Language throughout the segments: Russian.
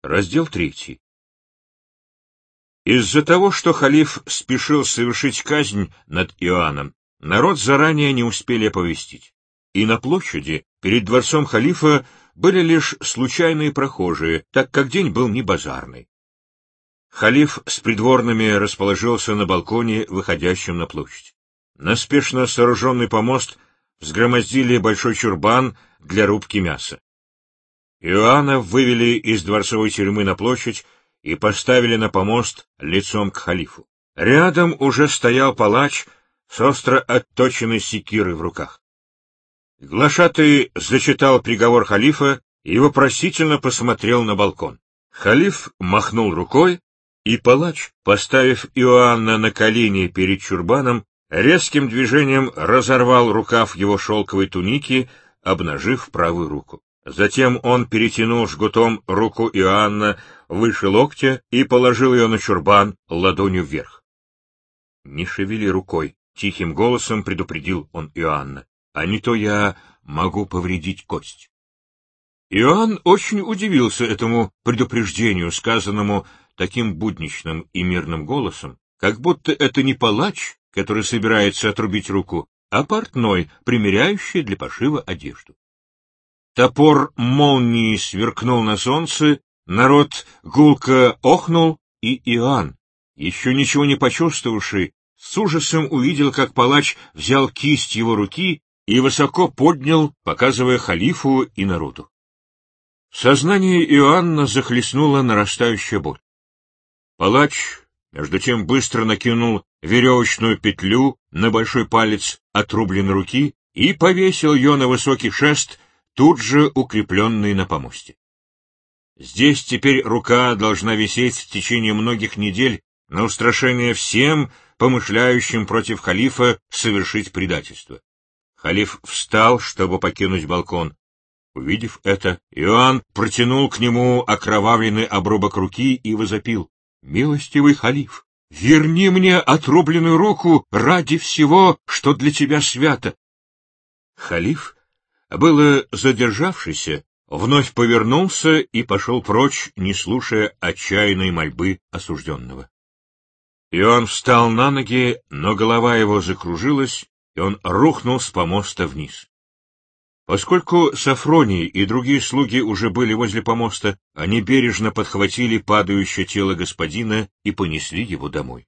Раздел 3. Из-за того, что халиф спешил совершить казнь над Иоанном, народ заранее не успели оповестить. И на площади, перед дворцом халифа, были лишь случайные прохожие, так как день был не базарный. Халиф с придворными расположился на балконе, выходящем на площадь. На спешно сооруженный помост взгромоздили большой чурбан для рубки мяса. Иоанна вывели из дворцовой тюрьмы на площадь и поставили на помост лицом к халифу. Рядом уже стоял палач с остро отточенной секирой в руках. Глашатай зачитал приговор халифа и вопросительно посмотрел на балкон. Халиф махнул рукой, и палач, поставив Иоанна на колени перед чурбаном, резким движением разорвал рукав его шелковой туники, обнажив правую руку. Затем он перетянул жгутом руку Иоанна выше локтя и положил ее на чурбан ладонью вверх. — Не шевели рукой, — тихим голосом предупредил он Иоанна, — а не то я могу повредить кость. Иоанн очень удивился этому предупреждению, сказанному таким будничным и мирным голосом, как будто это не палач, который собирается отрубить руку, а портной, примеряющий для пошива одежду. Топор молнии сверкнул на солнце, народ гулко охнул, и Иоанн, еще ничего не почувствовавший, с ужасом увидел, как палач взял кисть его руки и высоко поднял, показывая халифу и народу. Сознание Иоанна захлестнула нарастающая боль. Палач, между тем, быстро накинул веревочную петлю на большой палец отрубленной руки и повесил ее на высокий шест, тут же укрепленный на помосте. Здесь теперь рука должна висеть в течение многих недель на устрашение всем, помышляющим против халифа совершить предательство. Халиф встал, чтобы покинуть балкон. Увидев это, Иоанн протянул к нему окровавленный обрубок руки и возопил: «Милостивый халиф, верни мне отрубленную руку ради всего, что для тебя свято!» Халиф, было задержавшийся, вновь повернулся и пошел прочь, не слушая отчаянной мольбы осужденного. Иоанн встал на ноги, но голова его закружилась, и он рухнул с помоста вниз. Поскольку Софроний и другие слуги уже были возле помоста, они бережно подхватили падающее тело господина и понесли его домой.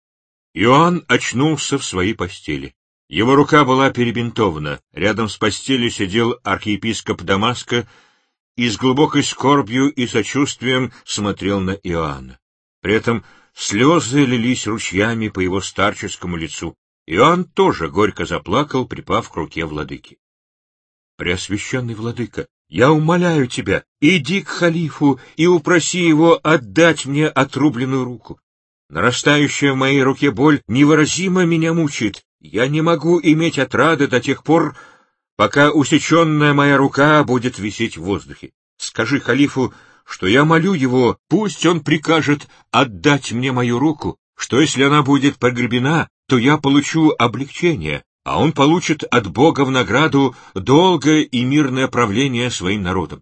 Иоанн очнулся в своей постели. Его рука была перебинтована, рядом с постелью сидел архиепископ Дамаска и с глубокой скорбью и сочувствием смотрел на Иоанна. При этом слезы лились ручьями по его старческому лицу. Иоанн тоже горько заплакал, припав к руке владыки. — Преосвященный владыка, я умоляю тебя, иди к халифу и упроси его отдать мне отрубленную руку. Нарастающая в моей руке боль невыразимо меня мучает. Я не могу иметь отрады до тех пор, пока усеченная моя рука будет висеть в воздухе. Скажи халифу, что я молю его, пусть он прикажет отдать мне мою руку, что если она будет погребена, то я получу облегчение, а он получит от Бога в награду долгое и мирное правление своим народом.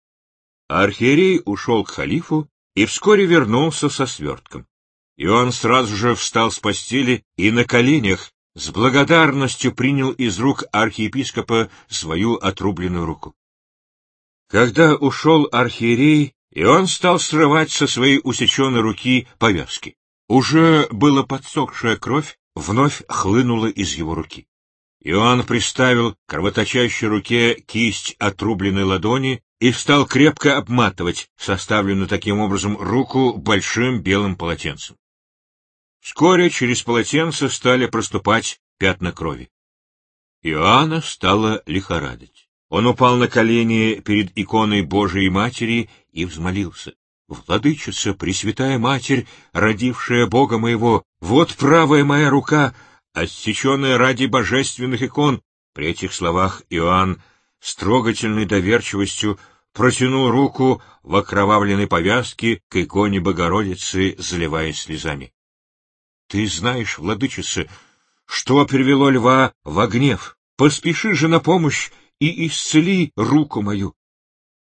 Архиерей ушел к халифу и вскоре вернулся со свертком. И он сразу же встал с постели и на коленях с благодарностью принял из рук архиепископа свою отрубленную руку. Когда ушел архиерей, Иоанн стал срывать со своей усеченной руки повязки. Уже была подсохшая кровь, вновь хлынула из его руки. Иоанн приставил к кровоточащей руке кисть отрубленной ладони и стал крепко обматывать составленную таким образом руку большим белым полотенцем. Вскоре через полотенце стали проступать пятна крови. Иоанна стало лихорадить. Он упал на колени перед иконой Божией Матери и взмолился: «Владычица, Пресвятая Матерь, родившая Бога моего, вот правая моя рука, отсеченная ради божественных икон». При этих словах Иоанн с трогательной доверчивостью протянул руку в окровавленной повязке к иконе Богородицы, заливаясь слезами. «Ты знаешь, владычица, что привело льва во гнев. Поспеши же на помощь и исцели руку мою».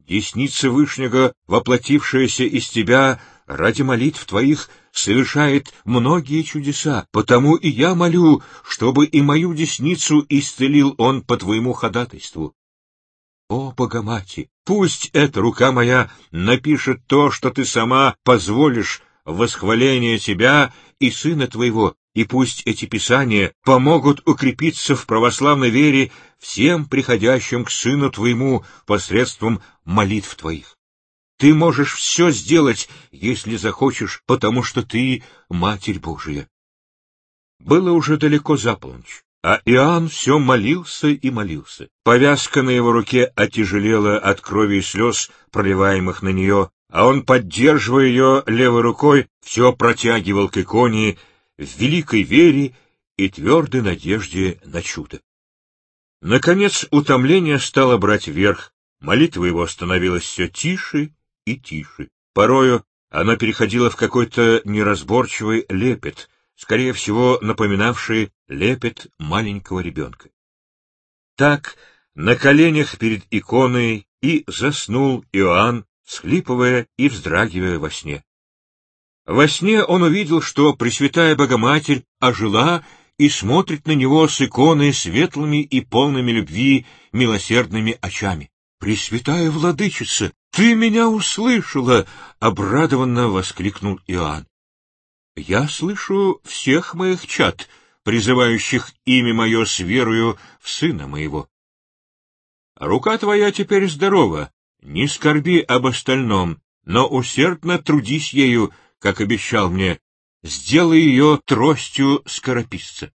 Десница Вышнего, воплотившаяся из тебя, ради молитв твоих совершает многие чудеса, потому и я молю, чтобы и мою десницу исцелил он по твоему ходатайству. О, Богомати, пусть эта рука моя напишет то, что ты сама позволишь в восхваление тебя и сына твоего, и пусть эти писания помогут укрепиться в православной вере всем приходящим к сыну твоему посредством молитв твоих. Ты можешь все сделать, если захочешь, потому что ты Матерь Божия. Было уже далеко за полночь, а Иоанн все молился и молился. Повязка на его руке оттяжелела от крови и слез, проливаемых на нее, а он, поддерживая ее левой рукой, все протягивал к иконе в великой вере и твердой надежде на чудо. Наконец утомление стало брать верх, молитва его становилась все тише и тише. Порою она переходила в какой-то неразборчивый лепет, скорее всего, напоминавший лепет маленького ребенка. Так, на коленях перед иконой и заснул Иоанн, всхлипывая и вздрагивая во сне. Во сне он увидел, что Пресвятая Богоматерь ожила и смотрит на него с иконой светлыми и полными любви милосердными очами. «Пресвятая Владычица, ты меня услышала!» — обрадованно воскликнул Иоанн. «Я слышу всех моих чад, призывающих имя мое с верою в Сына моего. Рука твоя теперь здорова, не скорби об остальном, но усердно трудись ею, как обещал мне, сделай ее тростью скорописца».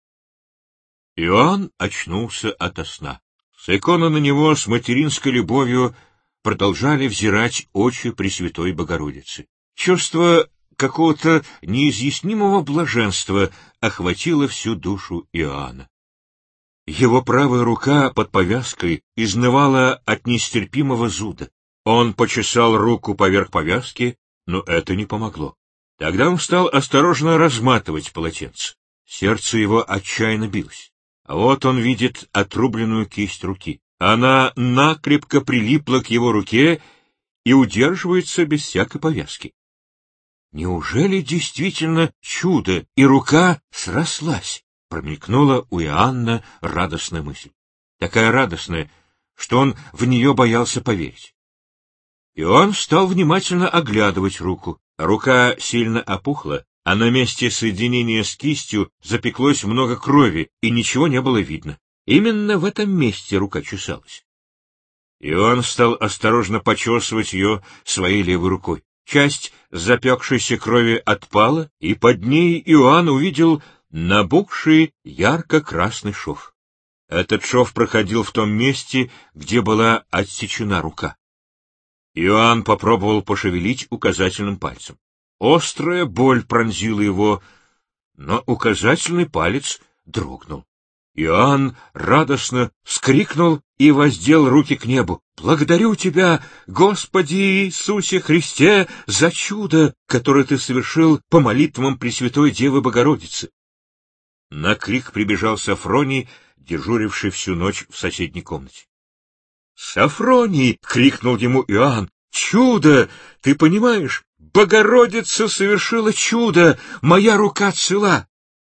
Иоанн очнулся ото сна. С иконы на него с материнской любовью продолжали взирать очи Пресвятой Богородицы. Чувство какого-то неизъяснимого блаженства охватило всю душу Иоанна. Его правая рука под повязкой изнывала от нестерпимого зуда. Он почесал руку поверх повязки, но это не помогло. Тогда он стал осторожно разматывать полотенце. Сердце его отчаянно билось. А вот он видит отрубленную кисть руки. Она накрепко прилипла к его руке и удерживается без всякой повязки. Неужели действительно чудо, и рука срослась? Промелькнула у Иоанна радостная мысль. Такая радостная, что он в нее боялся поверить. Иоанн стал внимательно оглядывать руку. Рука сильно опухла, а на месте соединения с кистью запеклось много крови, и ничего не было видно. Именно в этом месте рука чесалась. Иоанн стал осторожно почесывать ее своей левой рукой. Часть запекшейся крови отпала, и под ней Иоанн увидел набухший ярко-красный шов. Этот шов проходил в том месте, где была отсечена рука. Иоанн попробовал пошевелить указательным пальцем. Острая боль пронзила его, но указательный палец дрогнул. Иоанн радостно вскрикнул и воздел руки к небу. «Благодарю Тебя, Господи Иисусе Христе, за чудо, которое Ты совершил по молитвам Пресвятой Девы Богородицы!» На крик прибежал Сафроний, дежуривший всю ночь в соседней комнате. «Сафроний!» — крикнул ему Иоанн. «Чудо! Ты понимаешь? Богородица совершила чудо! Моя рука цела!»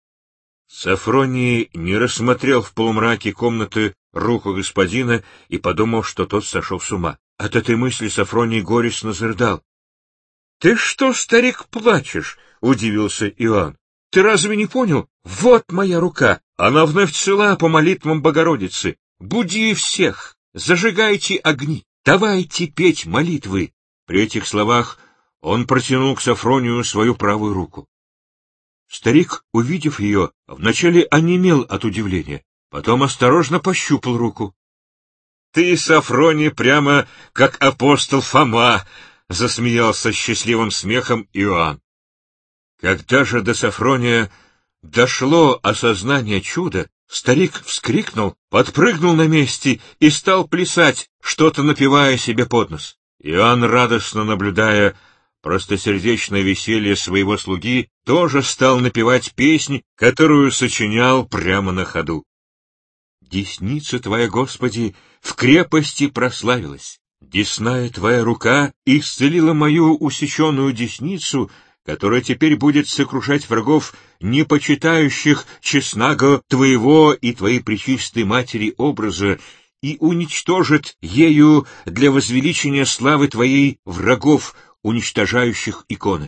Сафроний не рассмотрел в полумраке комнаты руку господина и подумал, что тот сошел с ума. От этой мысли Сафроний горестно зарыдал. — Ты что, старик, плачешь? — удивился Иоанн. — Ты разве не понял? Вот моя рука! Она вновь цела по молитвам Богородицы. Буди всех! Зажигайте огни! Давайте петь молитвы! При этих словах он протянул к Сафронию свою правую руку. Старик, увидев ее, вначале онемел от удивления, потом осторожно пощупал руку. — Ты, Сафроний, прямо как апостол Фома! — засмеялся счастливым смехом Иоанн. Когда же до Сафрония дошло осознание чуда, старик вскрикнул, подпрыгнул на месте и стал плясать, что-то напевая себе под нос. Иоанн, радостно наблюдая простосердечное веселье своего слуги, тоже стал напевать песнь, которую сочинял прямо на ходу. «Десница Твоя, Господи, в крепости прославилась, Десная твоя рука исцелила мою усеченную десницу, которая теперь будет сокрушать врагов, не почитающих честнаго твоего и твоей пречистой матери образа, и уничтожит ею для возвеличения славы твоей врагов, уничтожающих иконы.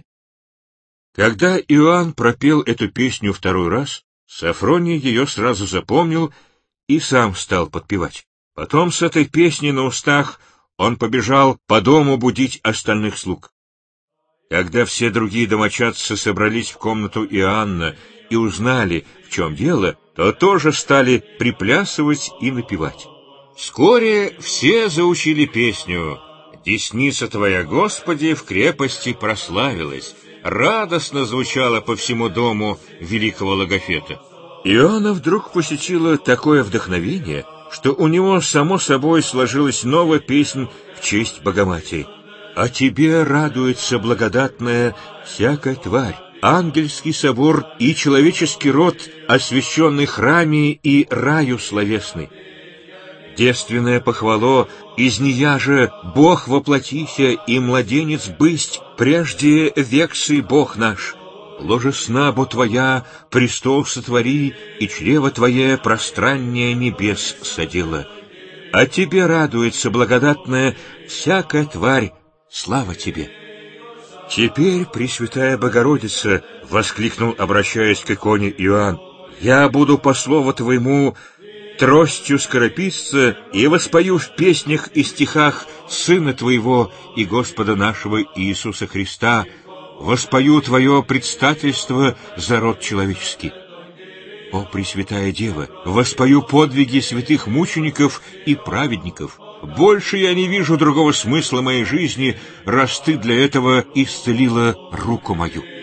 Когда Иоанн пропел эту песню второй раз, Софроний ее сразу запомнил и сам стал подпевать. Потом с этой песней на устах он побежал по дому будить остальных слуг. Когда все другие домочадцы собрались в комнату Иоанна и узнали, в чем дело, то тоже стали приплясывать и напевать. Вскоре все заучили песню «Десница твоя, Господи, в крепости прославилась». Радостно звучала по всему дому великого Логофета. Иоанна вдруг посетило такое вдохновение, что у него само собой сложилась новая песнь в честь Богоматери. «О тебе радуется благодатная всякая тварь, ангельский собор и человеческий род, освященный храме и раю словесный. Девственное похвало, из нея же Бог воплотися и младенец бысть, прежде вексы Бог наш. Ложе снабу твоя престол сотвори, и чрево твое пространнее небес садила. О тебе радуется благодатная всякая тварь, слава тебе». «Теперь, Пресвятая Богородица, — воскликнул, обращаясь к иконе Иоанн, — я буду по слову твоему тростью скорописца и воспою в песнях и стихах Сына Твоего и Господа нашего Иисуса Христа, воспою Твое предстательство за род человеческий. О, Пресвятая Дева, воспою подвиги святых мучеников и праведников. Больше я не вижу другого смысла моей жизни, раз Ты для этого исцелила руку мою».